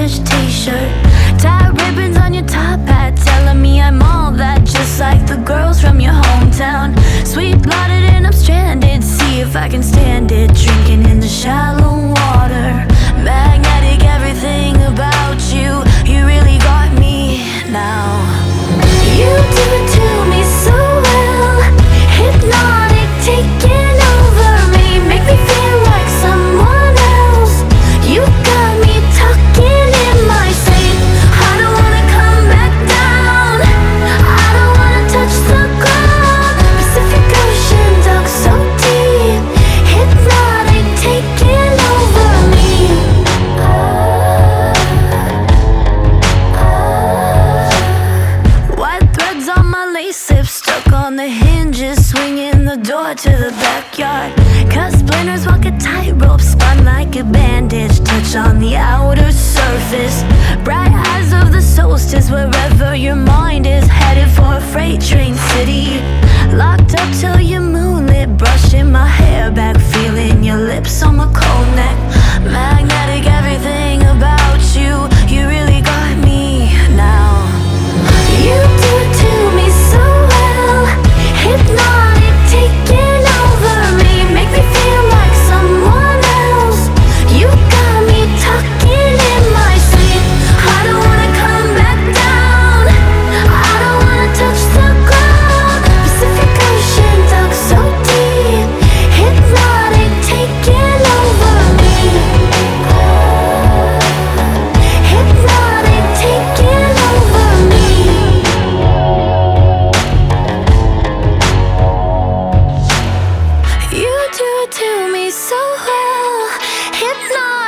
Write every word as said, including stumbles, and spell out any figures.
vintage t-shirt. Tie ribbons on your top hat, telling me I'm all that, just like the girls from your hometown. Sweet-blooded and I'm stranded, see if I can stand it. Drinking in the shallow water, magnetic, everything about you. You really got me now. You do it to me so well, hypnotic, taking over me, make me feel like someone else. You got me talking in my sleep. I don't wanna come back down, I don't wanna touch the ground. Pacific Ocean, dug so deep, hypnotic, taking over me. Ah, ah. White threads on my lace lips, stuck on the hinges, swinging the door to the backyard. Cut splinters, walk a tightrope, spun like a bandage, touch on the outer surface. Bright eyes of the solstice, wherever your mind is, headed for a freight train city. Locked up till you're moonlit, brushing my hair back, feeling your lips on my cold neck. Magnetic, everything about you, you really got me now. You do it to me so well, hypnotic, taking over me, make me feel like someone else. You got me talking in my sleep. I don't wanna come back down, I don't wanna touch the ground. Pacific Ocean, dug so deep, hypnotic, taking over me. Ah, hypnotic, taking over me. You do it to me so well, hypnotic.